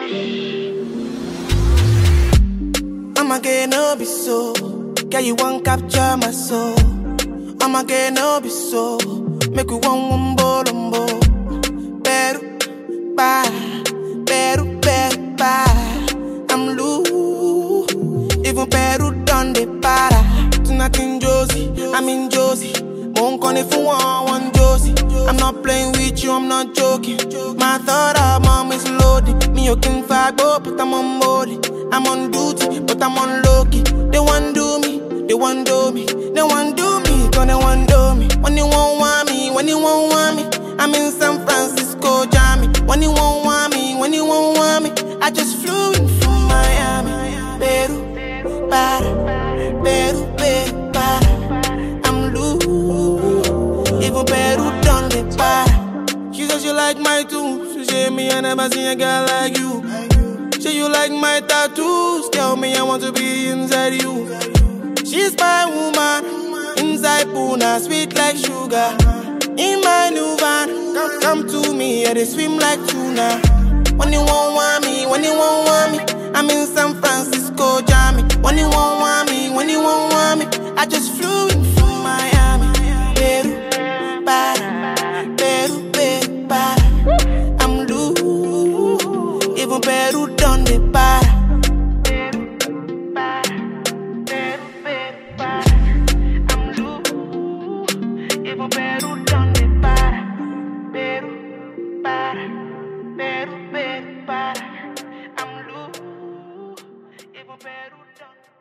I'ma get no be so. Girl, you won't capture my soul. I'ma get no be so. Make you one wumbo lumbo. Peru, para. Peru, Peru, para. I'm loose. Even Peru done the para. Tonight in Josie, I'm in Josie. Won't call if you want Josie. I'm not playing with you, I'm not joking. My thought of mom is loaded. Me, you can fight, but I'm on body. I'm on duty, but I'm on low-key. They want do me, they want do me. They want do me, cause they want do me. When you won't want me, when you won't want me, I'm in San Francisco, Jammy. When you won't want me, when you won't want me, I just flew in from Miami. Peru, para. Peru, Peru, para. I'm loose. Even Peru done the para. She says she like my tunes. She say me I never seen a girl like you. Say you like my tattoos. Tell me I want to be inside you. She's my woman. Inside Puna, sweet like sugar. In my new van, come to me, yeah, they swim like tuna. When you won't want me, when you won't want me, I'm in San Francisco, Jammy. When you won't want me, when you won't want me, I just flew in from Miami. Peru, para. Peru, Peru, para. I'm loose. Even Peru done the para. Peru, para. Peru, Peru, para. I'm loose. Even Peru done the para. Peru, para. Peru, Peru, para. I'm loose. Even Peru done.